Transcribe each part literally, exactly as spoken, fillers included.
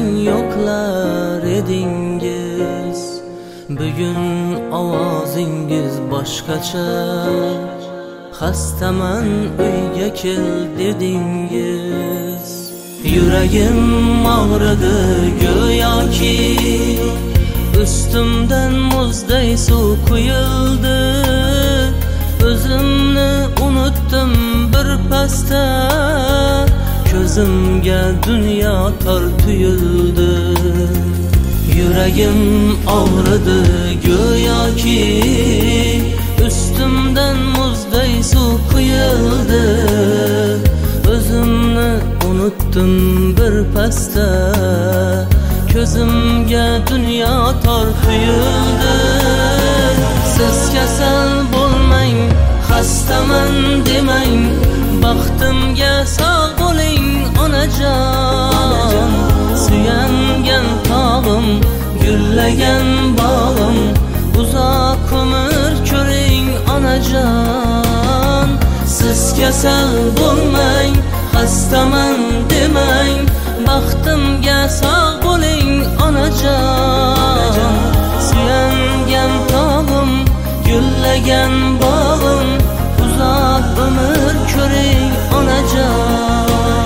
yoklar edingiz. Bugün ovozingiz boshqacha. Xastaman uyga kel dedingiz. Yuragim og'ridi go'yoki üstümden muzday suv quyildi. O'zimni unutdim bir pasda, ko'zimga dunyo tor tuyuldi. Yuragim og'ridi go'yoki üstümden muzday suv quyildi. O'zimni unutdim bir pasda, ko'zimga dunyo tor tuyuldi. Siz kasal bo'lmang, xastaman demang, baxtimga sog' bo'ling onajon. Suyangan tog'im, gullagan bog'im, uzoq umr ko'ring onajon. Siz kasal bo'lmang, xastaman demang, baxtimga sog' bo'ling onajon. Suyangan tog'im, gullagan bog'im, uzoq umr ko'ring onajon.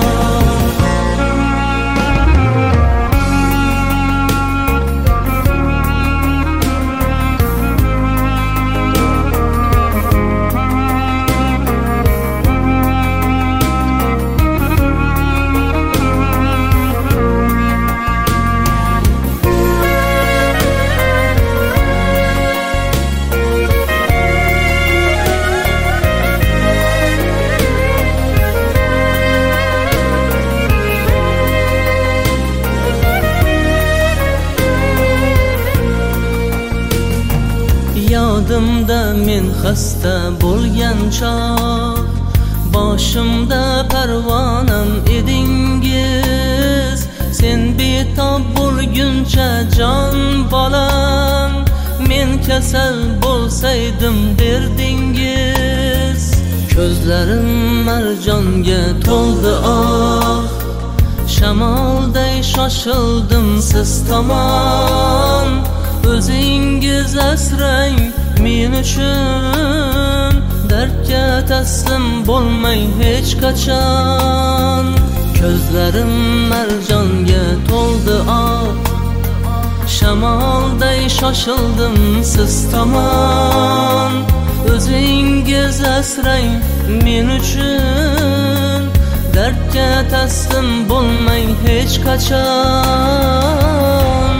Yodimda men xasta bo'lgan chog', boshimda parvonam edingiz. Sen betob bo'lguncha jon bolam, men kasal bo'lsaydim derdingiz. Ko'zlarim marjonga to'ldi oh, shamolday shoshildim siz tomon. O'zingiz asrang men uchun, dardga taslim bo'lmang hech qachon. Ko'zlarim marjonga to'ldi oh, shamolday shoshildim siz tomon. O'zingiz asrang men uchun, dardga taslim bo'lmang hech qachon.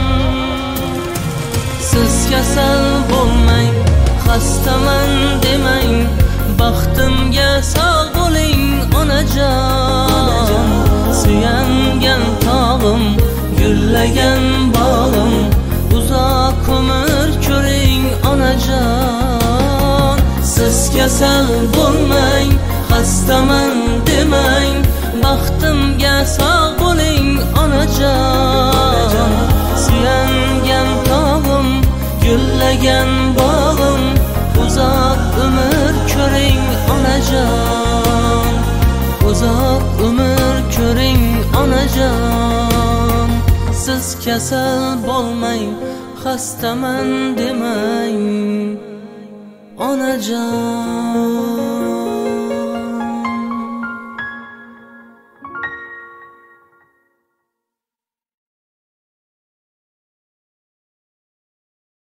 Siz kasal bo'lmang, xastaman demang, baxtimga sog' bo'ling onajon. Suyangan tog'im, gullagan bog'im, uzoq umr ko'ring onajon. Siz kasal bo'lmang, xastaman demang, baxtimga sog' bo'ling onajon. Suyangan tog'im, gullagan bog'im, uzoq umr ko'ring onajon. Uzoq umr ko'ring onajon. Siz kasal bo'lmang, xastaman demang onajon.